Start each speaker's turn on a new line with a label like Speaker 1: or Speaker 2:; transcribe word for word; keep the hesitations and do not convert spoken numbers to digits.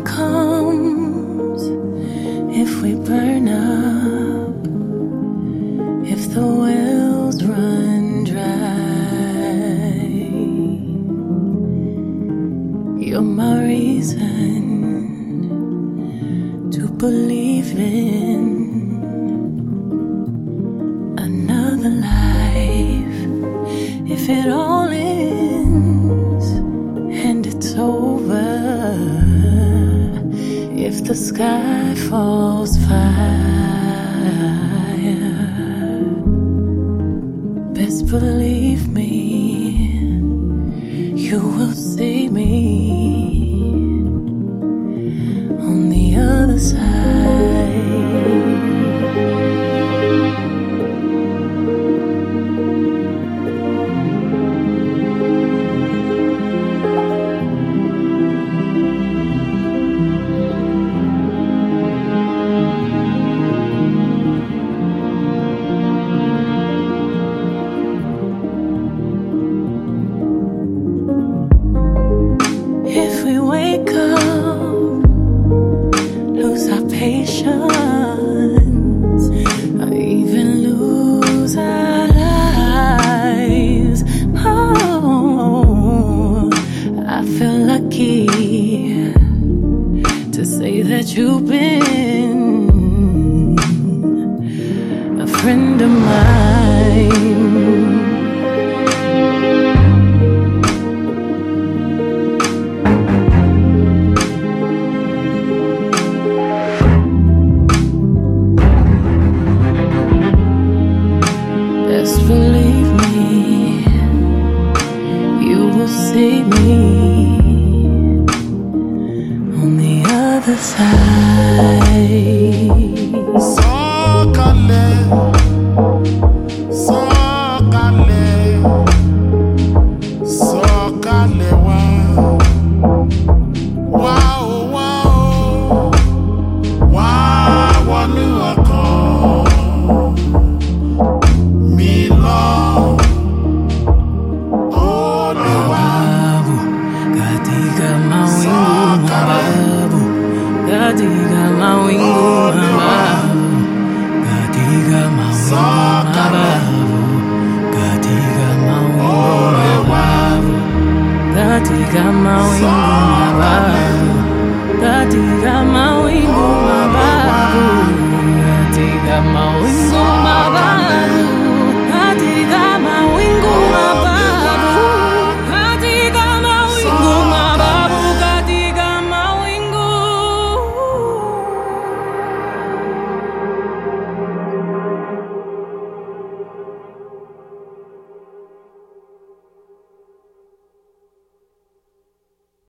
Speaker 1: comes if we burn up, if the wells run dry. You're my reason to believe in another life. If it all ends and it's over, if the sky falls fire, best believe me, you will see me on the other side. If we wake up, lose our patience, or even lose our lives, oh, I feel lucky to say that you've been a friend of mine. Believe me, you will see me on the other side.
Speaker 2: Sokale, sokale, sokale, wow, wow, wow, wow, wanu ako.
Speaker 1: Gadiga mawingu mababu, gadiga mawingu mababu, gadiga mawingu mababu, gadiga mawingu mababu, gadiga mawingu mababu, gadiga mawingu mababu.